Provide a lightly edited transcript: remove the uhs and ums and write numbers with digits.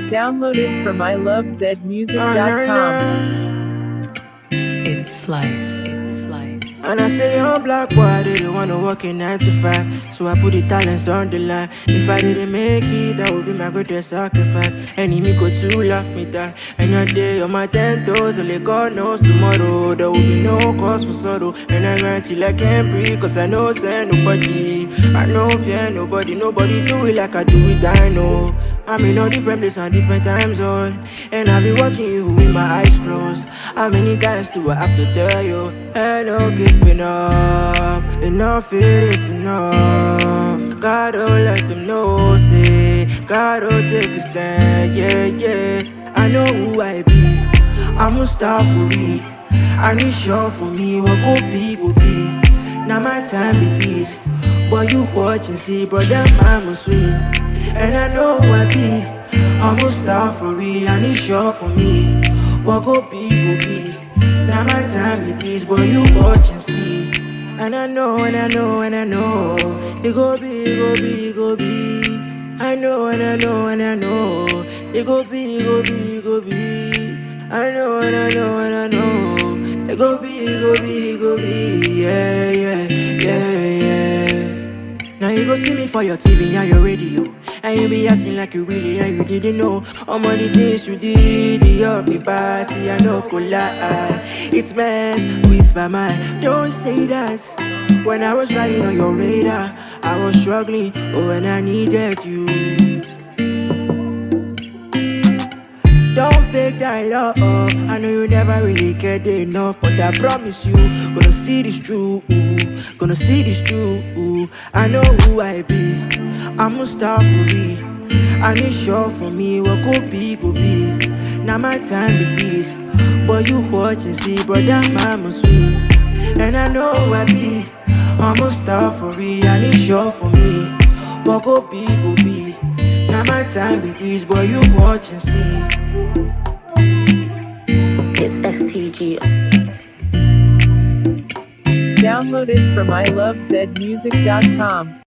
Downloaded from ilovezmusic.com. It's Slice. And I say young black boy, they don't wanna work in 9 to 5. So I put the talents on the line. If I didn't make it, that would be my greatest sacrifice. Enemy go to laugh me die. And your day on my 10 toes, only God knows tomorrow. There will be no cause for sorrow. And I grind till I can't breathe, cause I know say nobody. I know fear nobody do it like I do it, I know. I'm in a different place and different time zone. And I've been watching you with my eyes closed. How many times do I have to tell you? I don't giving up. Enough it is enough. God don't let them know, say God don't take a stand, yeah. I know who I be. I'm a star for me. I need sure for me. What go be. Now my time it is. But you watch and see, brother, mama sweet. And I know who I be. I'm a star for real. I need sure for me. What go be. Now my time it is, but you watch and see. And I know. It go be. I know. It go be. I know. It go be. Yeah. Now you go see me for your TV and your radio. And you be acting like you really and you didn't know. All the things you did, you help me party, I know could lie. It's mess with my mind, don't say that. When I was riding on your radar, I was struggling, when I needed you. Don't fake that love, I know you never really cared enough. But I promise you, gonna see this through. I know who I be. I'm a star for real. I need sure for me. What go be. Now my time it is. But you watch and see, brother, mama sweet. And I know who I be. I'm a star for real. I need sure for me. What go be. Now my time it is. But you watch and see. It's STG. Downloaded from ilovezmusic.com.